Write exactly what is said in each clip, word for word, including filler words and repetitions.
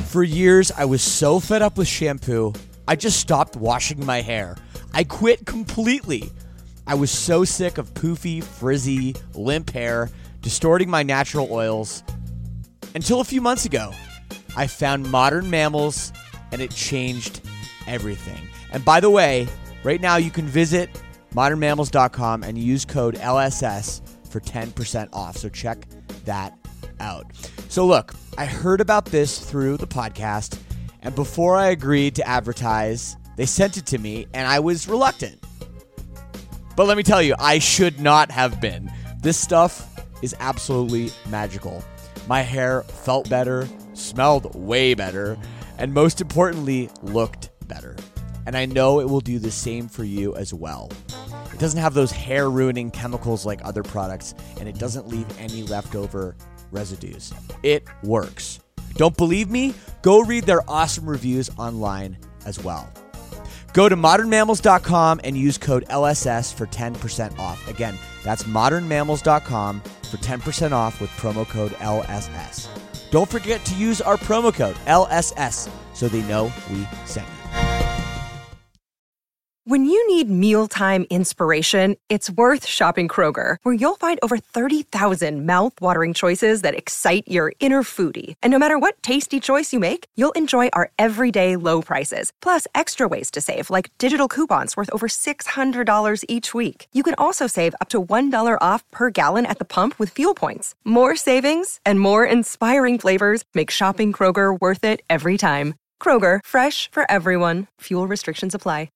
For years, I was so fed up with shampoo, I just stopped washing my hair. I quit completely. I was so sick of poofy, frizzy, limp hair, distorting my natural oils. Until a few months ago, I found Modern Mammals, and it changed everything. And by the way, right now you can visit modern mammals dot com and use code L S S for ten percent off. So check that out. So look, I heard about this through the podcast, and before I agreed to advertise, they sent it to me, and I was reluctant. But let me tell you, I should not have been. This stuff is absolutely magical. My hair felt better, smelled way better, and most importantly, looked better. And I know it will do the same for you as well. It doesn't have those hair-ruining chemicals like other products, and it doesn't leave any leftover residues. It works. Don't believe me? Go read their awesome reviews online as well. Go to modern mammals dot com and use code L S S for ten percent off. Again, that's modern mammals dot com for ten percent off with promo code L S S. Don't forget to use our promo code L S S so they know we sent you. When you need mealtime inspiration, it's worth shopping Kroger, where you'll find over thirty thousand mouth-watering choices that excite your inner foodie. And no matter what tasty choice you make, you'll enjoy our everyday low prices, plus extra ways to save, like digital coupons worth over six hundred dollars each week. You can also save up to one dollar off per gallon at the pump with fuel points. More savings and more inspiring flavors make shopping Kroger worth it every time. Kroger, fresh for everyone. Fuel restrictions apply.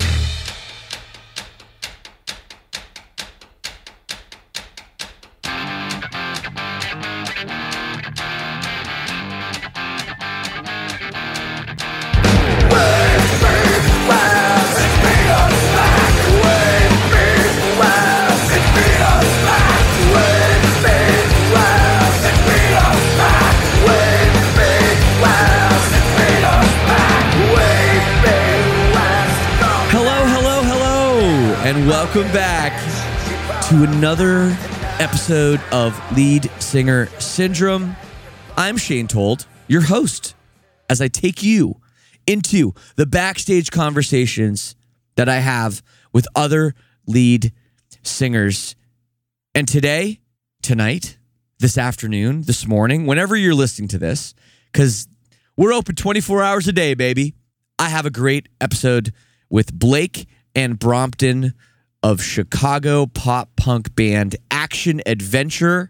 And welcome back to another episode of Lead Singer Syndrome. I'm Shane Told, your host, as I take you into the backstage conversations that I have with other lead singers. And today, tonight, this afternoon, this morning, whenever you're listening to this, because we're open twenty-four hours a day, baby, I have a great episode with Blake and Brompton of Chicago pop punk band Action Adventure.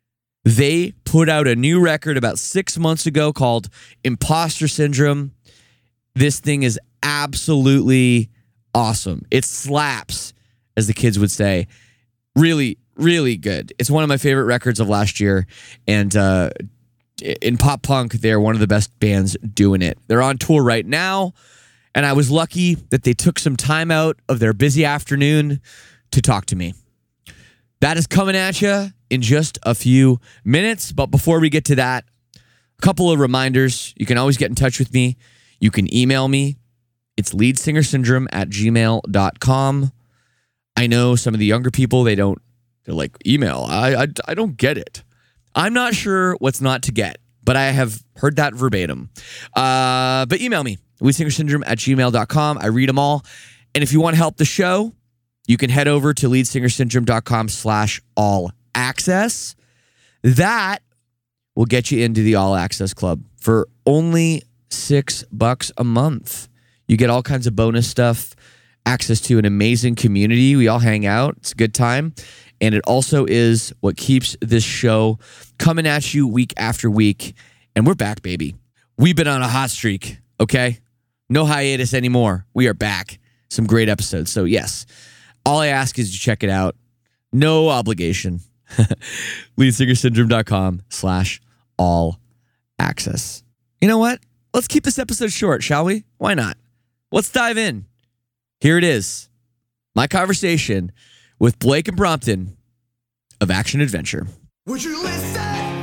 They put out a new record about six months ago called Imposter Syndrome. This thing is absolutely awesome. It slaps, as the kids would say. Really, really good. It's one of my favorite records of last year. And uh, in pop punk, they're one of the best bands doing it. They're on tour right now. And I was lucky that they took some time out of their busy afternoon to talk to me. That is coming at you in just a few minutes. But before we get to that, a couple of reminders. You can always get in touch with me. You can email me. It's leadsingersyndrome at gmail dot com. I know some of the younger people, they don't, they're like, email. I, I, I don't get it. I'm not sure what's not to get, but I have heard that verbatim. Uh, but email me. leadsingersyndrome at gmail dot com. I read them all. And if you want to help the show, you can head over to leadsingersyndrome dot com slash all access. That will get you into the All Access Club for only six bucks a month. You get all kinds of bonus stuff, access to an amazing community. We all hang out. It's a good time. And it also is what keeps this show coming at you week after week. And we're back, baby. We've been on a hot streak, okay? No hiatus anymore. We are back. Some great episodes. So yes, all I ask is you check it out. No obligation. leadsingersyndrome dot com slash all access. You know what? Let's keep this episode short, shall we? Why not? Let's dive in. Here it is. My conversation with Blake and Brompton of Action Adventure. Would you listen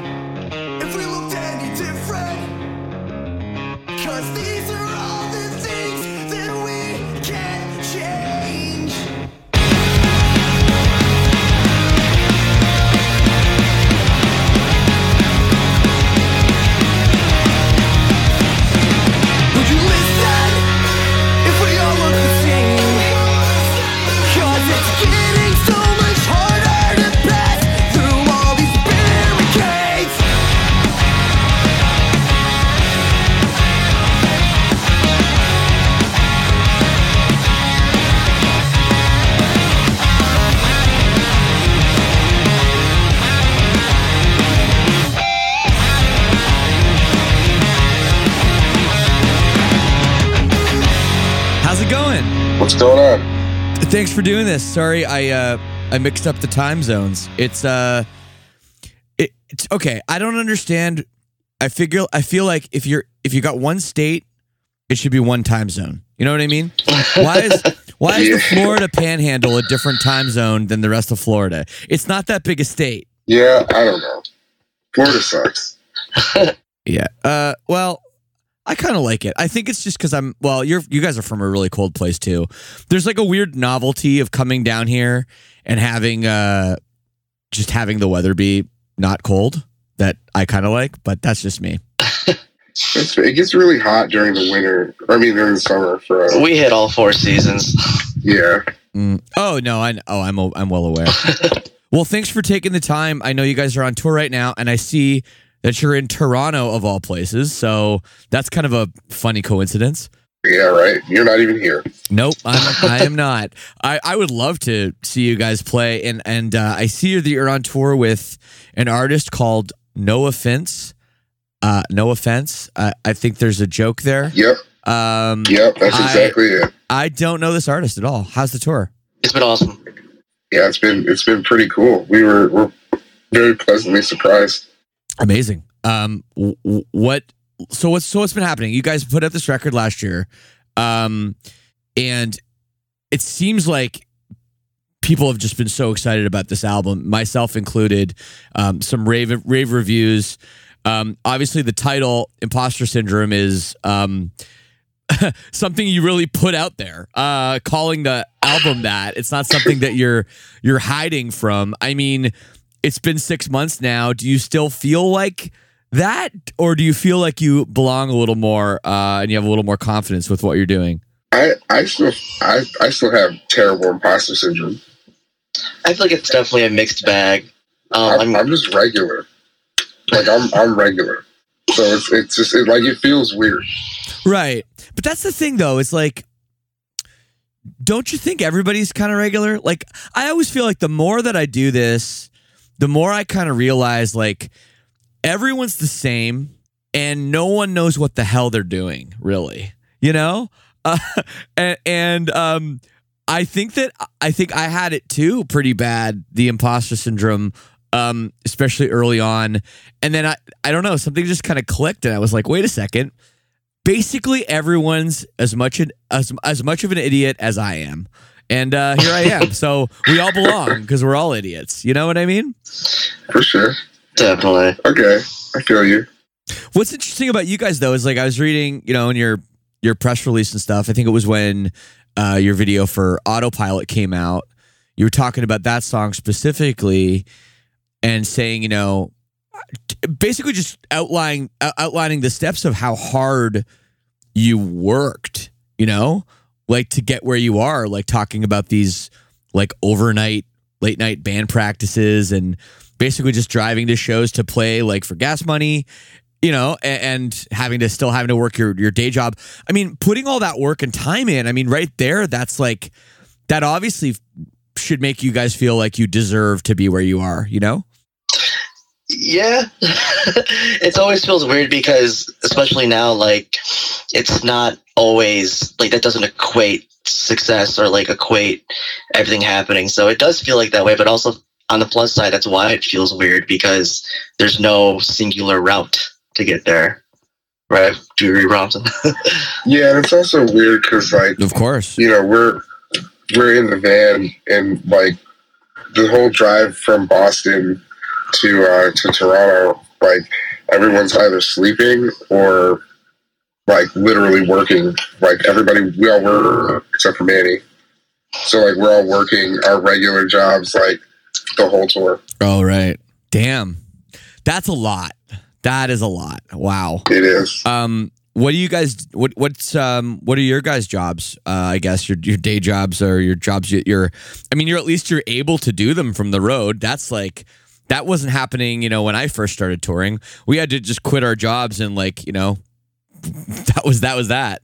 if we looked any different? 'Cause these are all the things that we can't change. What's going on? Thanks for doing this. Sorry, I uh, I mixed up the time zones. It's uh, it, it's okay. I don't understand. I figure I feel like if you're if you got one state, it should be one time zone. You know what I mean? Why is why is Yeah. the Florida Panhandle a different time zone than the rest of Florida? It's not that big a state. Yeah, I don't know. Florida sucks. Yeah. Uh. Well, I kind of like it. I think it's just because I'm. Well, you're. You guys are from a really cold place too. There's like a weird novelty of coming down here and having uh, just having the weather be not cold that I kind of like. But that's just me. It's, it gets really hot during the winter. I mean, during the summer for us. We hit all four seasons. Yeah. Mm. Oh no. I. Oh, I'm. I'm well aware. Well, thanks for taking the time. I know you guys are on tour right now, and I see that you're in Toronto of all places. So that's kind of a funny coincidence. Yeah, right. You're not even here. Nope, I'm, I am not. I, I would love to see you guys play, and and uh, I see that you're on tour with an artist called No Offense. Uh, no offense. Uh, I think there's a joke there. Yep. Um, Yep. That's I- exactly it. I don't know this artist at all. How's the tour? It's been awesome. Yeah, it's been it's been pretty cool. We were we're very pleasantly surprised. Amazing. Um, w- w- what? So what's so what's been happening? You guys put out this record last year, um, and it seems like people have just been so excited about this album, myself included. Um, some rave rave reviews. Um, obviously, the title "Imposter Syndrome" is um, something you really put out there. Uh, calling the album that, it's not something that you're you're hiding from. I mean, it's been six months now. Do you still feel like that, or do you feel like you belong a little more uh, and you have a little more confidence with what you're doing? I I still I, I still have terrible imposter syndrome. I feel like it's definitely a mixed bag. Um, I'm, I'm, I'm just regular. Like I'm I'm regular. So it's it's just it, like it feels weird. Right. But that's the thing, though. It's like, don't you think everybody's kind of regular? Like, I always feel like the more that I do this, the more I kind of realize, like, everyone's the same and no one knows what the hell they're doing, really. You know? Uh, and and um, I think that I think I had it too pretty bad, the imposter syndrome, um, especially early on. And then I, I don't know, something just kind of clicked and I was like, wait a second. Basically, everyone's as much an, as as much of an idiot as I am, and uh, here I am. So we all belong because we're all idiots. You know what I mean? For sure. definitely. Okay. I feel you. What's interesting about you guys, though, is like I was reading, you know, in your your press release and stuff. I think it was when uh, your video for Autopilot came out. You were talking about that song specifically, and saying, you know, basically just outlining uh, outlining the steps of how hard you worked, you know, like to get where you are, like talking about these like overnight late night band practices and basically just driving to shows to play like for gas money, you know, and, and having to still having to work your your day job. I mean, putting all that work and time in, I mean, right there, that's like, that obviously should make you guys feel like you deserve to be where you are, you know? Yeah. It always feels weird because, especially now, like, it's not always, like, that doesn't equate success or, like, equate everything happening. So it does feel like that way, but also on the plus side, that's why it feels weird, because there's no singular route to get there. Right? Do you agree, Robinson? Yeah, and it's also weird because, like, Of course. you know, we're we're in the van, and like the whole drive from Boston to uh, to Toronto, like everyone's either sleeping or like literally working. Like everybody, we all work except for Manny. So like we're all working our regular jobs like the whole tour. Oh, right. Damn. That's a lot. That is a lot. Wow. It is. Um, what do you guys, what, what's, um, what are your guys' jobs? Uh, I guess your, your day jobs or your jobs, you- you're, I mean, you're at least you're able to do them from the road. That's like, that wasn't happening, you know, when I first started touring. We had to just quit our jobs and like, you know, that was, that was that.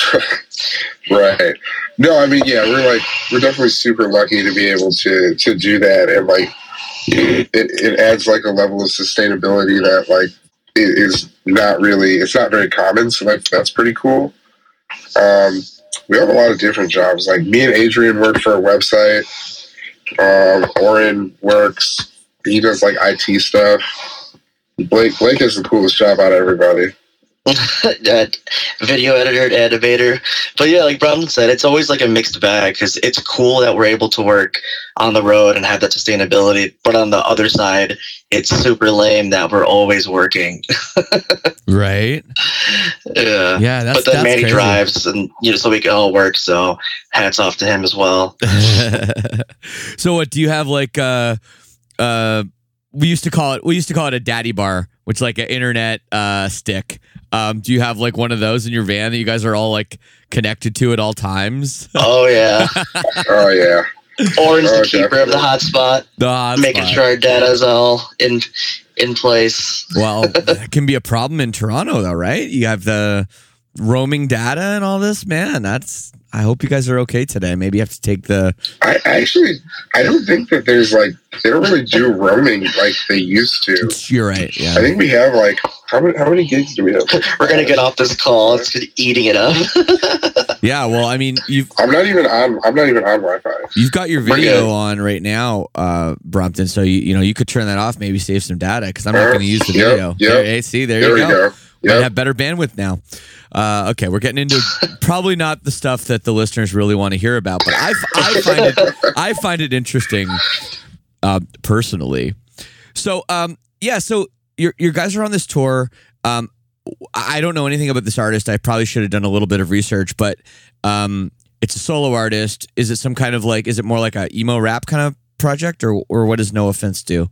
Right. No, I mean, yeah, we're like, we're definitely super lucky to be able to to do that, and like, it, it adds like a level of sustainability that like it is not really, it's not very common. So like, that's pretty cool. Um, we have a lot of different jobs. Like me and Adrian work for a website. Um, Oren works. He does like I T stuff. Blake Blake has the coolest job out of everybody. That video editor, animator. But yeah, like Brown said, it's always like a mixed bag because it's cool that we're able to work on the road and have that sustainability. But on the other side, it's super lame that we're always working. Right. Yeah. Yeah. That's, but then that's Manny crazy. drives, and you know, so we can all work. So hats off to him as well. So what do you have like uh uh we used to call it we used to call it a daddy bar, which is like an internet uh stick. Um do you have like one of those in your van that you guys are all like connected to at all times? Oh yeah. Oh yeah. Orange, Oh, the keeper of the hotspot, The hotspot. making sure our data's all in in place. Well, that can be a problem in Toronto though, right? You have the roaming data and all this, man. That's I hope you guys are okay today. Maybe you have to take the I actually, I don't think that there's like, they don't really do roaming like they used to. You're right. Yeah. I think we have like, how many, how many gigs do we have? We're gonna get off this call. It's eating it up. Yeah, well, I mean, you've I'm not even on, I'm not even on Wi-Fi. you've got your We're video good. on right now, uh, Brompton. So you you know you could turn that off, maybe save some data because I'm not Uh, going to use the yep, video. yep. There, hey, see, there, There you we go. go. Might Yep. have better bandwidth now. Uh, okay, we're getting into probably not the stuff that the listeners really want to hear about, but I, f- I find it I find it interesting uh, personally. So um, yeah, so your your guys are on this tour. Um, I don't know anything about this artist. I probably should have done a little bit of research, but um, it's a solo artist. Is it some kind of like? Is it more like a emo rap kind of project, or or what does No Offense do?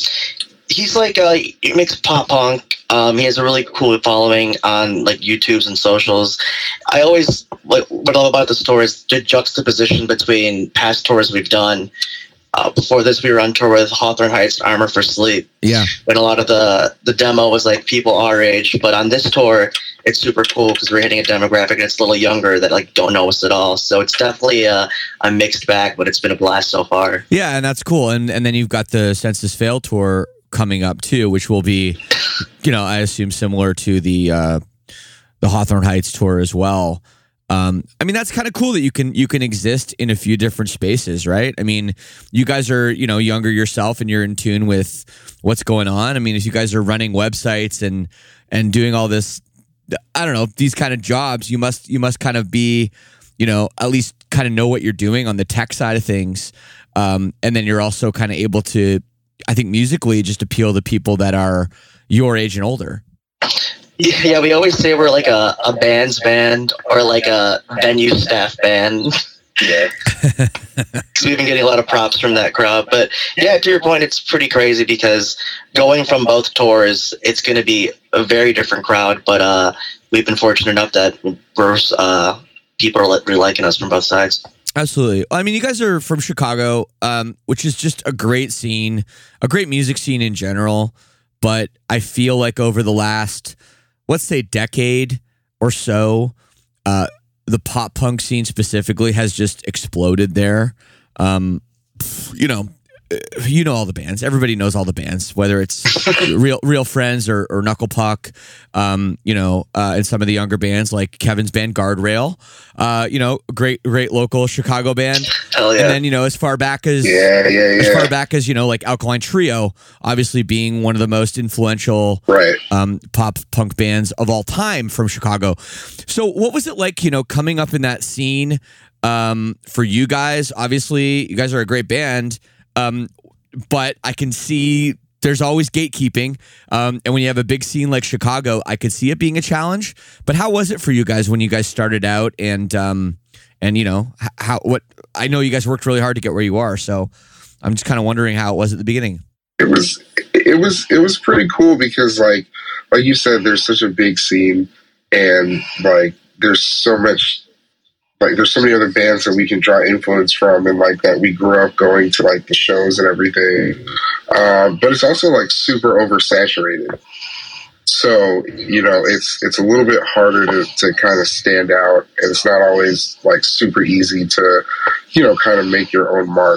He's like uh, he makes pop punk. Um, he has a really cool following on like YouTubes and socials. I always like what I love about this tour is the juxtaposition between past tours we've done. Uh, before this, we were on tour with Hawthorne Heights, Armor for Sleep, Yeah, when a lot of the the demo was like people our age. But on this tour, it's super cool because we're hitting a demographic that's a little younger that like don't know us at all. So it's definitely a, a mixed bag, but it's been a blast so far. yeah, and that's cool. And and then you've got the Census Fail tour coming up too, which will be, you know, I assume similar to the uh, the Hawthorne Heights tour as well. Um, I mean, that's kind of cool that you can you can exist in a few different spaces, right? I mean, you guys are, you know, younger yourself and you're in tune with what's going on. I mean, if you guys are running websites and and doing all this, I don't know, these kind of jobs, you must you must kind of be, you know, at least kind of know what you're doing on the tech side of things. Um, and then you're also kind of able to, I think, musically just appeal to people that are your age and older. Yeah, yeah, we always say we're like a, a band's band or like a venue staff band. Yeah. Because we've been getting a lot of props from that crowd. But yeah, to your point, it's pretty crazy because going from both tours, it's going to be a very different crowd. But uh, we've been fortunate enough that we're, uh, people are really liking us from both sides. Absolutely. I mean, you guys are from Chicago, um, which is just a great scene, a great music scene in general. But I feel like over the last, let's say, decade or so, uh, the pop punk scene specifically has just exploded there. Um, you know, you know all the bands. Everybody knows all the bands, whether it's real real friends or, or Knuckle Puck. Um, you know, uh, and some of the younger bands like Kevin's band Guardrail. Uh, you know, great great local Chicago band. Hell yeah. And then, you know, as far back as Yeah, yeah, as yeah. far back as, you know, like Alkaline Trio, obviously being one of the most influential Right. um, pop punk bands of all time from Chicago. So what was it like, you know, coming up in that scene um, for you guys? Obviously, you guys are a great band, um, but I can see there's always gatekeeping. Um, and when you have a big scene like Chicago, I could see it being a challenge. But how was it for you guys when you guys started out? And, um, and you know, h- how what I know you guys worked really hard to get where you are. So I'm just kind of wondering how it was at the beginning. It was it was it was pretty cool because like like you said, there's such a big scene and like there's so much like there's so many other bands that we can draw influence from and like that we grew up going to like the shows and everything. Um, but it's also like super oversaturated. So, you know, it's it's a little bit harder to, to kind of stand out, and it's not always like super easy to, you know, kind of make your own mark.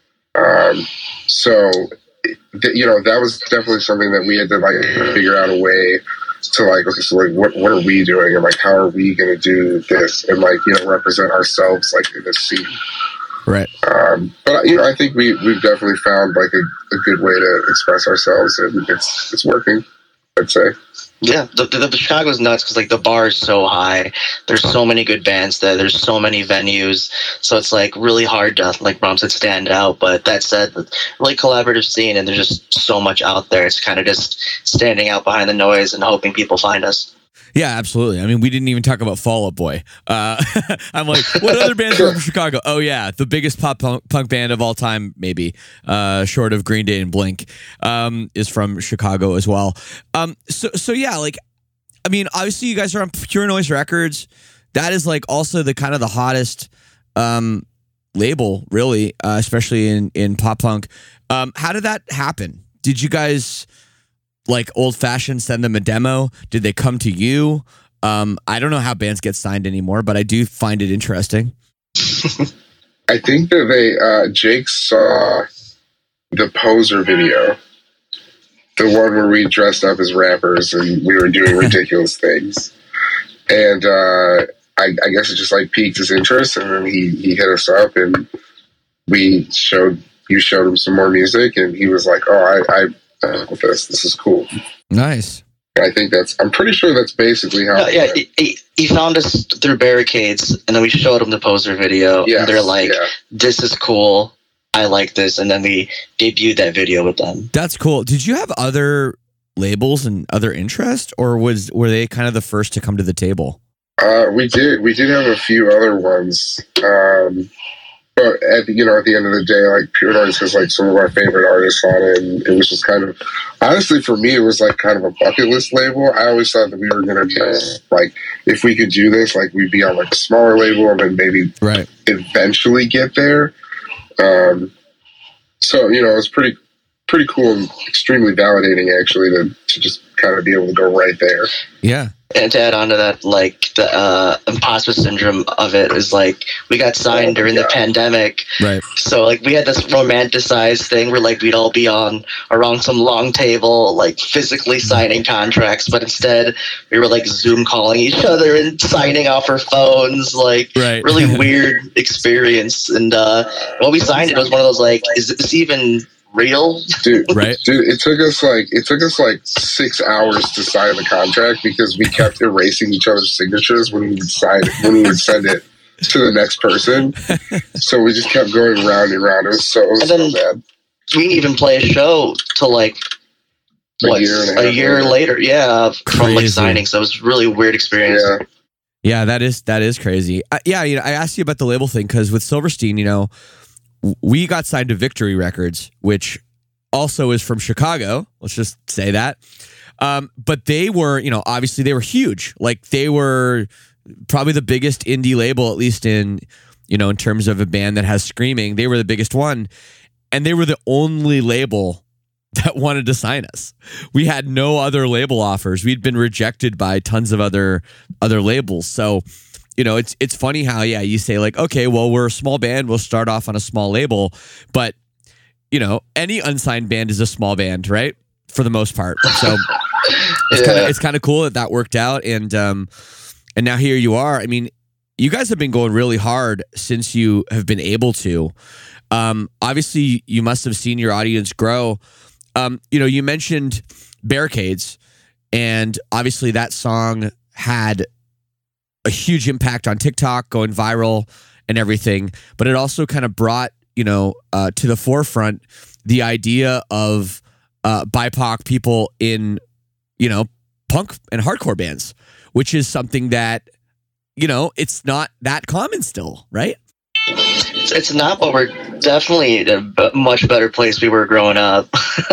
Um, so, th- you know, that was definitely something that we had to like figure out a way to like, okay, so like, what what are we doing, and like, how are we going to do this, and like, you know, represent ourselves like in this scene. Right. Um, but you know, I think we we've definitely found like a, a good way to express ourselves, and it's it's working, I'd say. Yeah, the, the, the Chicago's nuts because like the bar is so high. There's so many good bands there. There's so many venues, so it's like really hard to, like Brom said, stand out. But that said, really collaborative scene, and there's just so much out there. It's kind of just standing out behind the noise and hoping people find us. Yeah, absolutely. I mean, we didn't even talk about Fall Out Boy. Uh, I'm like, what other bands are from Chicago? Oh, yeah, the biggest pop punk, punk band of all time, maybe, uh, short of Green Day and Blink, um, is from Chicago as well. Um, so, so yeah, like, I mean, obviously, you guys are on Pure Noise Records. That is like also the kind of the hottest um, label, really, uh, especially in in pop punk. Um, how did that happen? Did you guys, like, old-fashioned send them a demo? Did they come to you? Um, I don't know how bands get signed anymore, but I do find it interesting. I think that they, uh, Jake saw the Poser video, the one where we dressed up as rappers and we were doing ridiculous things. And uh, I, I guess it just like piqued his interest, and then he, he hit us up, and we showed, you showed him some more music, and he was like, oh, I, I with this. This is cool. Nice. I think that's, I'm pretty sure that's basically how. No, yeah, he, he, he found us through Barricades, and then we showed him the Poser video. Yes, and they're like, yeah. this is cool. I like this. And then we debuted that video with them. That's cool. Did you have other labels and other interest, or was were they kind of the first to come to the table? Uh, we did. We did have a few other ones. Um, But at the, you know, at the end of the day, like Pure Noise has like some of our favorite artists on it, and it was just kind of, honestly, for me, it was like kind of a bucket list label. I always thought that we were going to be like, if we could do this, like we'd be on like a smaller label, and then maybe right. eventually get there. Um, so you know, it was pretty, pretty cool and extremely validating actually to to just kind of be able to go right there. Yeah. And to add on to that, like the uh, imposter syndrome of it is like we got signed oh, during yeah. the pandemic, right? So like we had this romanticized thing where like we'd all be on around some long table, like physically signing contracts, but instead we were like Zoom calling each other and signing off our phones, like right. really weird experience. And uh, when we signed it, it was one of those like, is this even real? Dude, right? Dude, it took us like it took us like six hours to sign the contract because we kept erasing each other's signatures when we would sign it, when we would send it to the next person. So we just kept going round and round. It was so, it was and then so bad. We didn't even play a show till like a what, year, and a, a year later. later. Yeah, Crazy. From like signing. So it was a really weird experience. Yeah. Yeah, that is that is crazy. Uh, yeah, you know, I asked you about the label thing because with Silverstein, you know, we got signed to Victory Records, which also is from Chicago. Let's just say that. Um, but they were, you know, obviously they were huge. Like they were probably the biggest indie label, at least in, you know, in terms of a band that has screaming. They were the biggest one. And they were the only label that wanted to sign us. We had no other label offers. We'd been rejected by tons of other other labels. So, you know, it's it's funny how, yeah, you say like, okay, well, we're a small band. We'll start off on a small label. But, you know, any unsigned band is a small band, right? For the most part. So it's yeah. kind of it's kind of cool that that worked out. And um, and now here you are. I mean, you guys have been going really hard since you have been able to. Um, obviously, you must have seen your audience grow. Um, you know, you mentioned Barricades, and obviously that song had a huge impact on TikTok, going viral and everything. But it also kind of brought, you know, uh, to the forefront the idea of uh, B I P O C people in, you know, punk and hardcore bands, which is something that, you know, it's not that common still, right? It's, it's not, but we're definitely in a much better place we were growing up.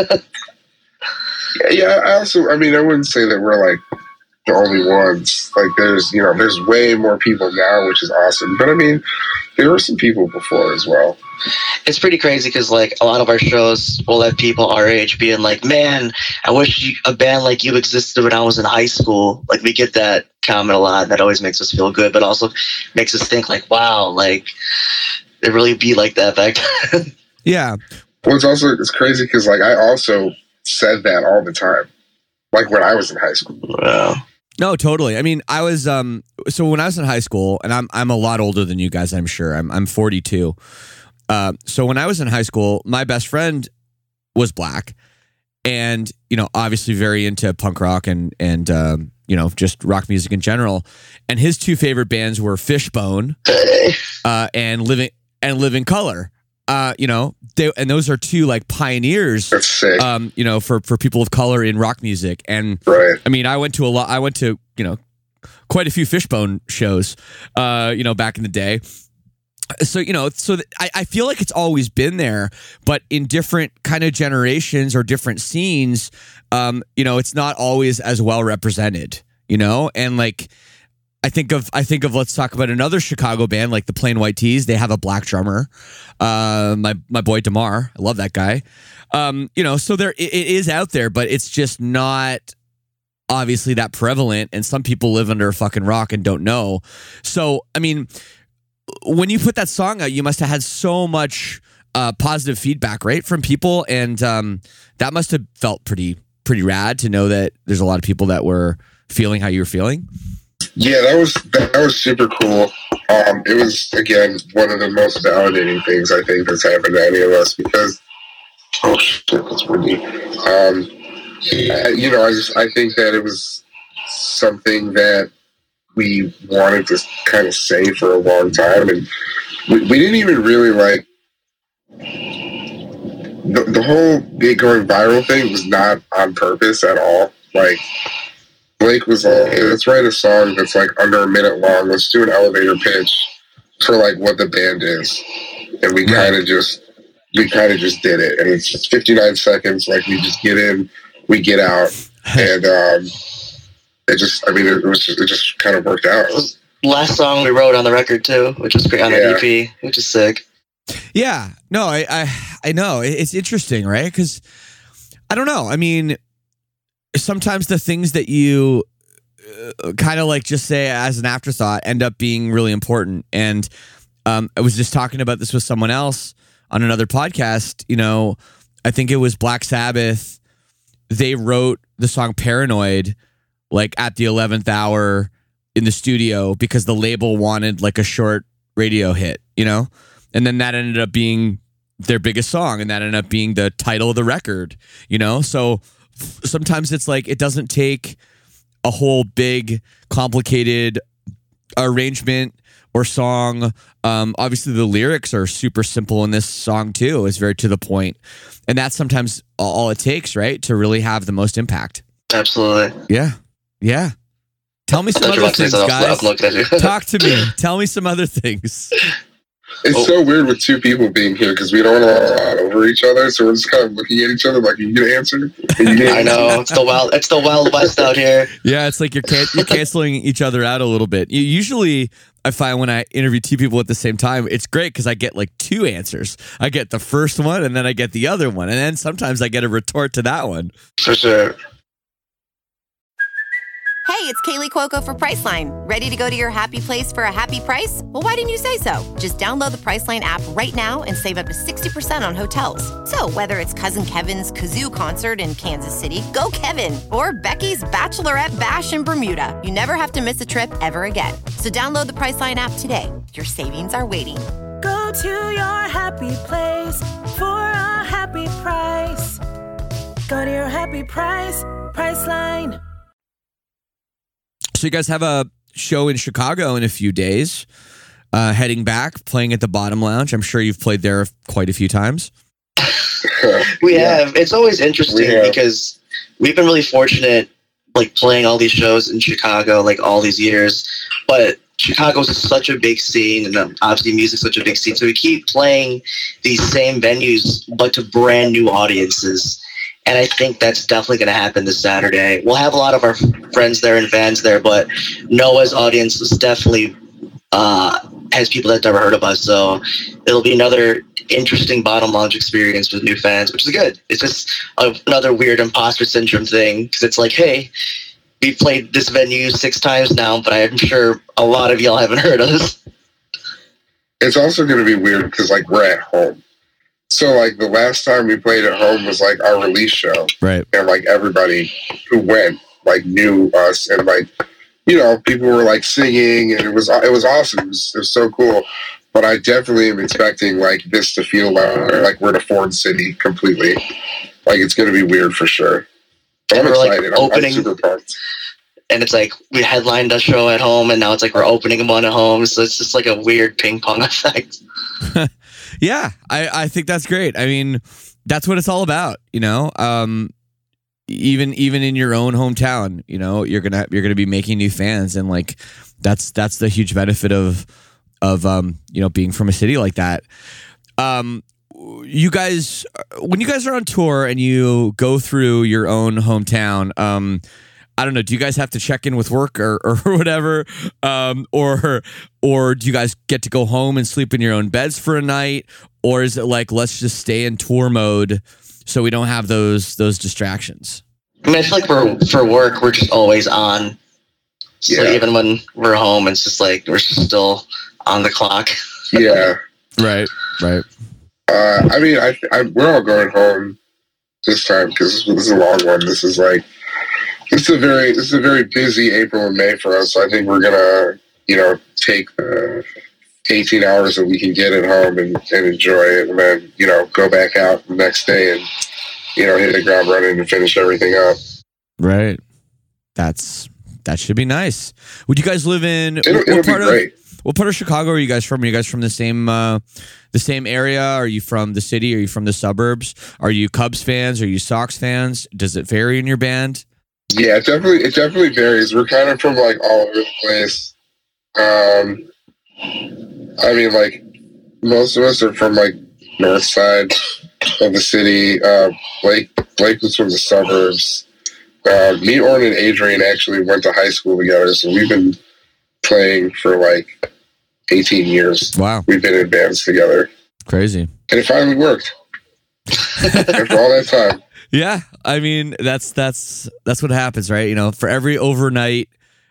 yeah, yeah, I also, I mean, I wouldn't say that we're like the only ones. Like there's, you know, there's way more people now, which is awesome. But I mean, there were some people before as well. It's pretty crazy because like a lot of our shows will have people our age being like, man, I wish you, a band like you existed when I was in high school. Like we get that comment a lot. That always makes us feel good, but also makes us think like, wow, like it really be like that back then. Yeah. Well, it's also, it's crazy because like I also said that all the time. like when I was in high school. Wow. No, totally. I mean, I was um so when I was in high school, and I'm I'm a lot older than you guys, I'm sure. I'm I'm forty-two. Uh, so when I was in high school, my best friend was black, and you know, obviously very into punk rock and and um, you know, just rock music in general. And his two favorite bands were Fishbone uh, and Living and Living Color. Uh, you know, they, and those are two like pioneers. That's sick. Um, you know, for for people of color in rock music. And Right. I mean, I went to a lot. I went to you know quite a few Fishbone shows. Uh, you know, back in the day. So, you know, so th- I, I feel like it's always been there, but in different kind of generations or different scenes, um, you know, it's not always as well represented, you know? And like, I think of, I think of, let's talk about another Chicago band, like the Plain White T's. They have a black drummer. Uh, my, my boy DeMar. I love that guy. Um, you know, so there, it, it is out there, but it's just not obviously that prevalent. And some people live under a fucking rock and don't know. So, I mean, when you put that song out, you must have had so much uh, positive feedback, right, from people, and um, that must have felt pretty pretty rad to know that there's a lot of people that were feeling how you were feeling. Yeah, that was that was super cool. Um, it was again one of the most validating things I think that's happened to any of us because oh shit, that's windy. Um, I, you know, I just I think that it was something that we wanted to kind of say for a long time, and we, we didn't even really like the, the whole it going viral thing was not on purpose at all. Like Blake was like, hey, let's write a song that's like under a minute long. Let's do an elevator pitch for like what the band is, and we kind of just we kind of just did it, and it's just fifty-nine seconds. Like we just get in, we get out, and um. It just, I mean, it was just, it just kind of worked out. Last song we wrote on the record too, which is great on Yeah. the E P, which is sick. Yeah, no, I I, I know it's interesting, right? Because I don't know. I mean, sometimes the things that you uh, kind of like just say as an afterthought end up being really important. And um, I was just talking about this with someone else on another podcast. You know, I think it was Black Sabbath. They wrote the song Paranoid like at the eleventh hour in the studio because the label wanted like a short radio hit, you know? And then that ended up being their biggest song, and that ended up being the title of the record, you know? So sometimes it's like it doesn't take a whole big complicated arrangement or song. Um, obviously the lyrics are super simple in this song too. It's very to the point. And that's sometimes all it takes, right? To really have the most impact. Absolutely. Yeah. Yeah. Tell me some I thought you other were about to say things, something. I was guys. looking at you. Talk to me. Tell me some other things. It's Oh. so weird with two people being here because we don't want to talk over each other, so we're just kind of looking at each other like, you get an answer? And you get I an know answer? it's the wild. It's the Wild West out here. Yeah, it's like you're can- you're canceling each other out a little bit. You, usually, I find when I interview two people at the same time, it's great because I get like two answers. I get the first one, and then I get the other one, and then sometimes I get a retort to that one. For sure. Hey, it's Kaylee Cuoco for Priceline. Ready to go to your happy place for a happy price? Well, why didn't you say so? Just download the Priceline app right now and save up to sixty percent on hotels. So whether it's Cousin Kevin's Kazoo Concert in Kansas City, go Kevin, or Becky's Bachelorette Bash in Bermuda, you never have to miss a trip ever again. So download the Priceline app today. Your savings are waiting. Go to your happy place for a happy price. Go to your happy price, Priceline. So you guys have a show in Chicago in a few days. Uh, heading back, playing at the Bottom Lounge. I'm sure you've played there quite a few times. We Yeah. have. It's always interesting We have. because we've been really fortunate, like playing all these shows in Chicago, like all these years. But Chicago's such a big scene, and um, obviously music's such a big scene. So we keep playing these same venues, but to brand new audiences. And I think that's definitely going to happen this Saturday. We'll have a lot of our friends there and fans there, but Noah's audience is definitely uh, has people that never heard of us. So it'll be another interesting Bottom Lounge experience with new fans, which is good. It's just a, another weird imposter syndrome thing because it's like, hey, we've played this venue six times now, but I'm sure a lot of y'all haven't heard us. It's also going to be weird because, like, we're at home. So like the last time we played at home was like our release show, Right. and like everybody who went like knew us, and like you know people were like singing, and it was it was awesome. It was, it was so cool. But I definitely am expecting like this to feel like, like we're in a foreign city completely. Like it's going to be weird for sure. But I'm And we're, like, excited. I'm, I'm opening- super pumped. And it's like we headlined a show at home, and now it's like we're opening one at home. So it's just like a weird ping pong effect. Yeah, I, I think that's great. I mean, that's what it's all about, you know. Um, even even in your own hometown, you know, you're gonna you're gonna be making new fans, and like that's that's the huge benefit of of um, you know, being from a city like that. Um, you guys, when you guys are on tour and you go through your own hometown, um, I don't know, do you guys have to check in with work or, or whatever? Um, or or do you guys get to go home and sleep in your own beds for a night? Or is it like, let's just stay in tour mode so we don't have those those distractions? I mean, I feel like we're for work, we're just always on. So Yeah. even when we're home, it's just like we're still on the clock. Yeah. Right, right. Uh, I mean, I, I we're all going home this time because this is a long one. This is like this is a very this is a very busy April and May for us. So I think we're gonna you know take the eighteen hours that we can get at home and, and enjoy it, and then you know go back out the next day and you know hit the ground running and finish everything up. Right. That's that should be nice. Would you guys live in It'll, what, it'll what be part great. of what part of Chicago are you guys from? Are you guys from the same uh, the same area? Are you from the city? Are you from the suburbs? Are you Cubs fans? Are you Sox fans? Does it vary in your band? Yeah, it definitely it definitely varies. We're kind of from like all over the place. Um, I mean, like most of us are from like north side of the city. Uh, Blake Blake was from the suburbs. Uh, me, Orrin, and Adrian actually went to high school together, so we've been playing for like eighteen years. Wow, We've been in bands together, crazy. and it finally worked after all that time. Yeah, I mean that's that's that's what happens, right? You know, for every overnight,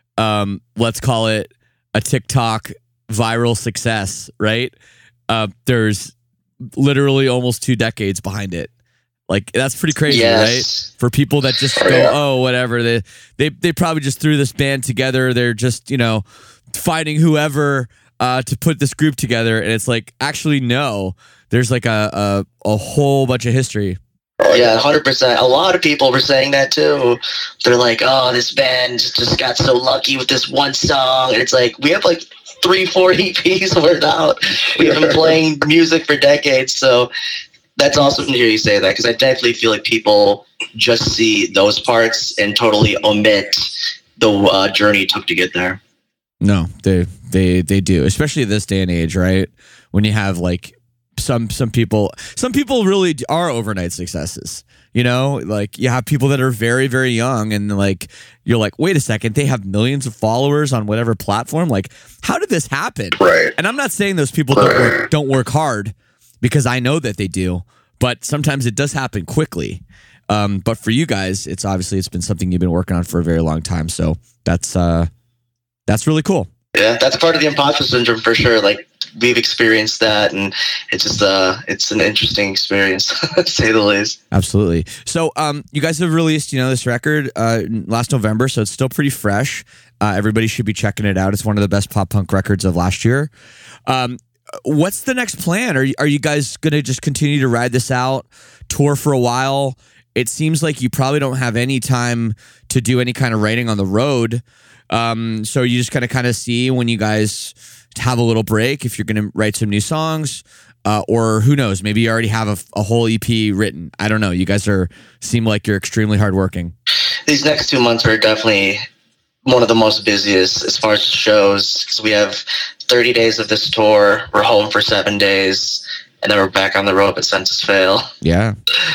um, let's call it a TikTok viral success, right? Uh, there's literally almost two decades behind it. Like that's pretty crazy, Yes. right? For people that just Oh, go, yeah. oh, whatever. They they they probably just threw this band together. They're just you know finding whoever uh, to put this group together, and it's like actually no. There's like a a, a whole bunch of history. Oh, Yeah, one hundred percent. A lot of people were saying that too. They're like, oh, this band just got so lucky with this one song. And it's like, we have like three, four E Ps worth out. We've been playing music for decades. So that's awesome to hear you say that, because I definitely feel like people just see those parts and totally omit the uh, journey it took to get there. No, they they they do, especially this day and age, right? When you have like some some people, some people really are overnight successes. You know, like you have people that are very very young, and like you're like, wait a second, they have millions of followers on whatever platform. Like, how did this happen? Right. And I'm not saying those people don't work, don't work hard, because I know that they do. But sometimes it does happen quickly. Um, but for you guys, it's obviously it's been something you've been working on for a very long time. So that's uh, that's really cool. Yeah, that's part of the imposter syndrome for sure. Like, we've experienced that, and it's just uh it's an interesting experience to say the least. Absolutely. So um, you guys have released, you know, this record uh, last November, so it's still pretty fresh. Uh, everybody should be checking it out. It's one of the best pop punk records of last year. Um, what's the next plan? Are you, are you guys going to just continue to ride this out, tour for a while? It seems like you probably don't have any time to do any kind of writing on the road. Um, so you just kind of kind of see when you guys have a little break, if you're going to write some new songs, uh, or who knows, maybe you already have a, a whole E P written. I don't know. You guys are seem like you're extremely hardworking. These next two months are definitely one of the most busiest as far as shows, because we have thirty days of this tour. We're home for seven days, and then we're back on the road at Census Fail. Yeah.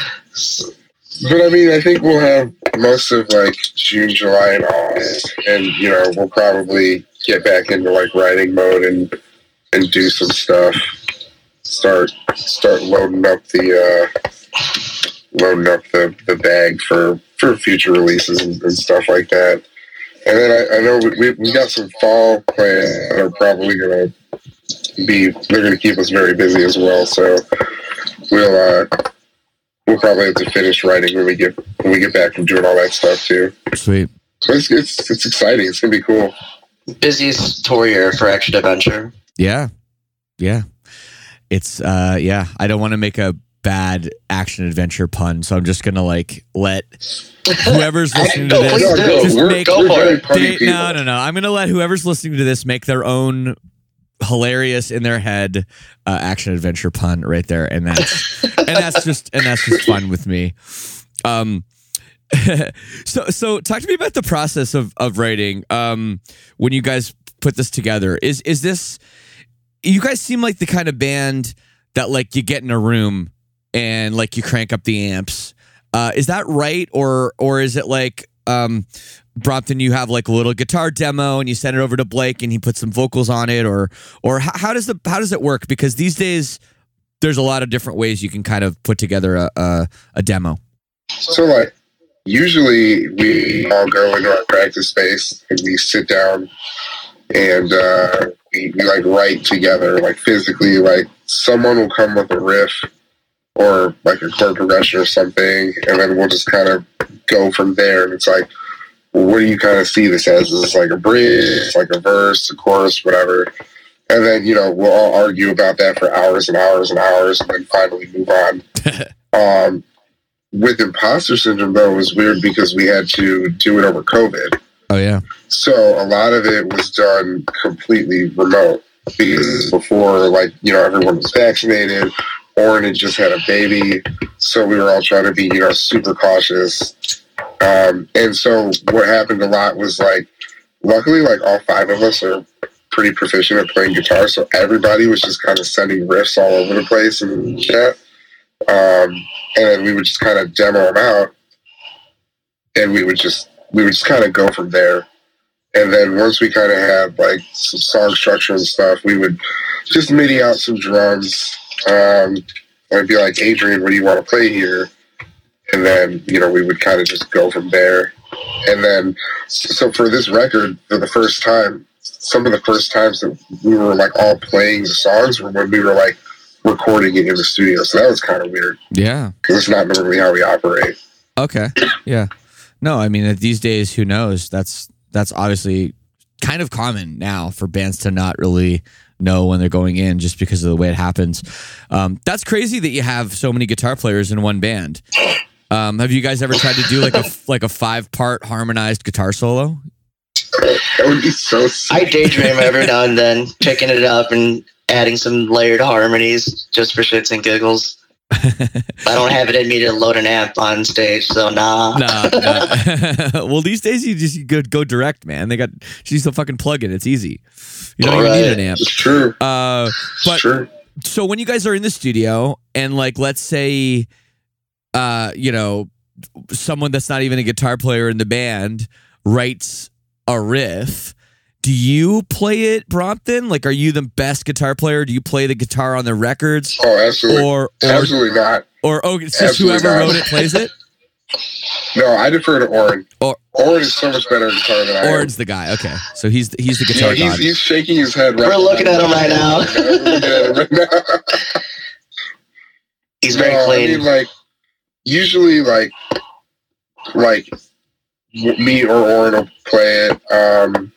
So, But I mean, I think we'll have most of like June, July, and August, and you know, we'll probably get back into like writing mode and and do some stuff. Start start loading up the uh, loading up the, the bag for, for future releases and, and stuff like that. And then I, I know we we got some fall plans that are probably gonna be they're gonna keep us very busy as well. So we'll uh, we'll probably have to finish writing when we get when we get back from doing all that stuff too. Sweet. So it's it's, it's exciting. It's gonna be cool. Busiest tour year for Action Adventure. Yeah. Yeah. It's uh yeah, I don't want to make a bad action adventure pun, so I'm just gonna like let whoever's listening to Go, this please do. just We're- make Go for very it. punny they, people. no no no I'm gonna let whoever's listening to this make their own hilarious in their head uh, action adventure pun right there, and that's and that's just and that's just fun with me. Um so so talk to me about the process of of writing um when you guys put this together. Is is this, you guys seem like the kind of band that like you get in a room and like you crank up the amps. Uh, is that right? Or or is it like um, Brompton, you have like a little guitar demo and you send it over to Blake and he puts some vocals on it, or or how, how does the how does it work? Because these days there's a lot of different ways you can kind of put together a a, a demo. So like usually we all go into our practice space and we sit down and uh, we, we like write together, like physically. Like someone will come with a riff or like a chord progression or something, and then we'll just kind of go from there. And it's like, well, what do you kind of see this as? Is this like a bridge, like a verse, a chorus, whatever? And then, you know, we'll all argue about that for hours and hours and hours, and then finally move on. um, with Imposter Syndrome, though, it was weird because we had to do it over COVID. Oh yeah. So a lot of it was done completely remote because before, like, you know, everyone was vaccinated. Oren had just had a baby, so we were all trying to be, you know, super cautious. Um, and so what happened a lot was, like, luckily, like, all five of us are pretty proficient at playing guitar, so everybody was just kind of sending riffs all over the place and chat. Um, and then we would just kind of demo them out, and we would just we would just kind of go from there. And then once we kind of had, like, some song structure and stuff, we would just MIDI out some drums. Um, I'd be like, Adrian, what do you want to play here? And then, you know, we would kind of just go from there. And then, so for this record, for the first time, some of the first times that we were like all playing the songs were when we were like recording it in the studio. So that was kind of weird. Yeah. Because it's not normally how we operate. Okay. Yeah. No, I mean, these days, who knows? That's that's obviously kind of common now for bands to not really know when they're going in just because of the way it happens. Um, that's crazy that you have so many guitar players in one band. Um, have you guys ever tried to do like a like a five part harmonized guitar solo? That would be so sick. I daydream every now and then, picking it up and adding some layered harmonies just for shits and giggles. I don't have it in me to load an amp on stage, so nah. Nah, nah. Well, these days you just you go go direct, man. They got just use a fucking plug-in. It's easy. You don't even Right. need an amp. It's true. Uh, but It's true. so when you guys are in the studio and like let's say, uh, you know, someone that's not even a guitar player in the band writes a riff. Do you play it, Brompton? Like, are you the best guitar player? Do you play the guitar on the records? Oh, absolutely. Or, or, absolutely not. or oh, it's just Absolutely whoever not. wrote it plays it? No, I defer to Oren. Or Oren is so much better at guitar than I am. Oren's the guy. Okay, so he's the, he's the Yeah, guitar he's, god. he's shaking his head right We're looking at him right now. We're looking at him right now. He's very No, clean. I mean, like, usually, like, like w- me or Oren will play it. Um,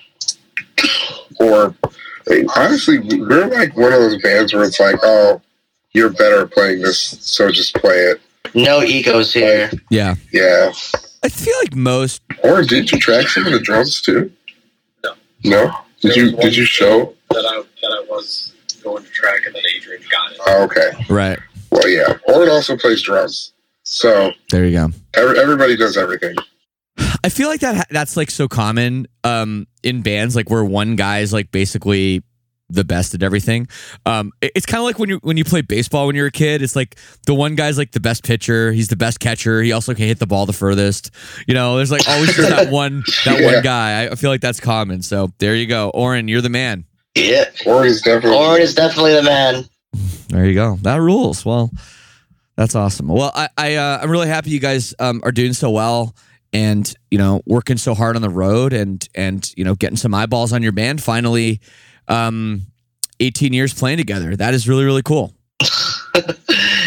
or, I mean, honestly, we're like one of those bands where it's like, oh, you're better at playing this, so just play it. No egos here. Yeah, Yeah. I feel like most. Oren, did you track some of the drums too? No. No? Did you Did you show? that I that I was going to track, and then Adrian got it. Oh, okay. Right Well, yeah. Oren also plays drums, so there, you go. every, everybody does everything. I feel like that that's like so common um, in bands, like where one guy is like basically the best at everything. Um, it- it's kind of like when you when you play baseball when you're a kid. It's like the one guy's like the best pitcher. He's the best catcher. He also can hit the ball the furthest. You know, there's like always just that one that Yeah. one guy. I- I feel like that's common. So there you go, Oren. You're the man. Yeah. Oren is definitely. Oren is definitely the man. There you go. That rules. Well, that's awesome. Well, I, I uh, I'm really happy you guys um, are doing so well, and you know, working so hard on the road, and and you know, getting some eyeballs on your band finally. Um, eighteen years playing together. That is really really cool.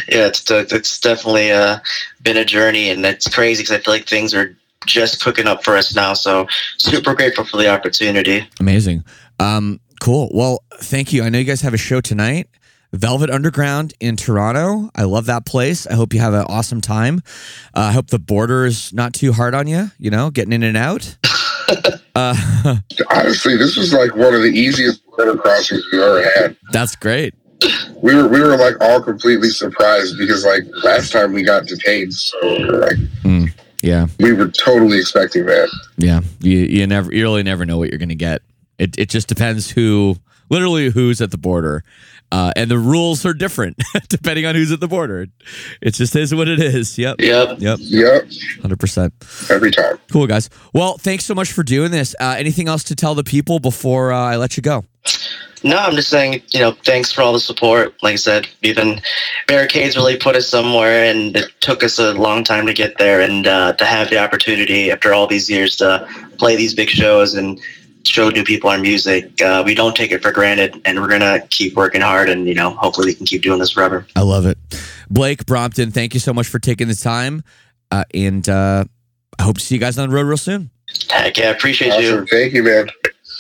yeah, it's it's definitely uh, been a journey, and it's crazy because I feel like things are just cooking up for us now. So super grateful for the opportunity. Amazing. Um, cool. Well, thank you. I know you guys have a show tonight. Velvet Underground in Toronto. I love that place. I hope you have an awesome time. Uh, I hope the border is not too hard on you, you know, getting in and out. uh, Honestly, this was like one of the easiest border crossings we've ever had. That's great. We were we were like all completely surprised because like last time we got detained, so we were like, mm, yeah, we were totally expecting that. Yeah, you you never you really never know what you're going to get. It it just depends who, literally who's at the border. Uh, and the rules are different depending on who's at the border. It just is what it is. Yep. Yep. Yep. Yep. one hundred percent. Every time. Cool, guys. Well, thanks so much for doing this. Uh, anything else to tell the people before uh, I let you go? No, I'm just saying, you know, thanks for all the support. Like I said, even Barricades really put us somewhere, and it took us a long time to get there. And uh, to have the opportunity after all these years to play these big shows and show new people our music, uh, we don't take it for granted, and we're gonna keep working hard, and you know, hopefully we can keep doing this forever. I love it. Blake Brompton, thank you so much for taking the time, uh, and uh, I hope to see you guys on the road real soon. Heck yeah, appreciate Awesome. you. Thank you, man.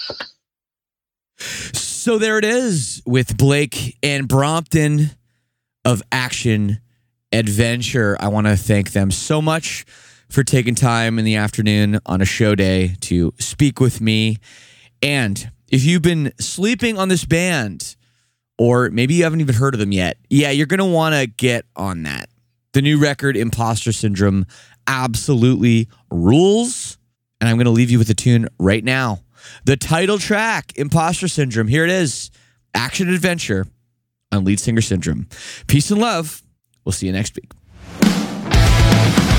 So there it is with Blake and Brompton of Action Adventure. I want to thank them so much for taking time in the afternoon on a show day to speak with me. And if you've been sleeping on this band, or maybe you haven't even heard of them yet, yeah, you're going to want to get on that. The new record, Imposter Syndrome, absolutely rules. And I'm going to leave you with a tune right now. The title track, Imposter Syndrome. Here it is. Action Adventure on Lead Singer Syndrome. Peace and love. We'll see you next week.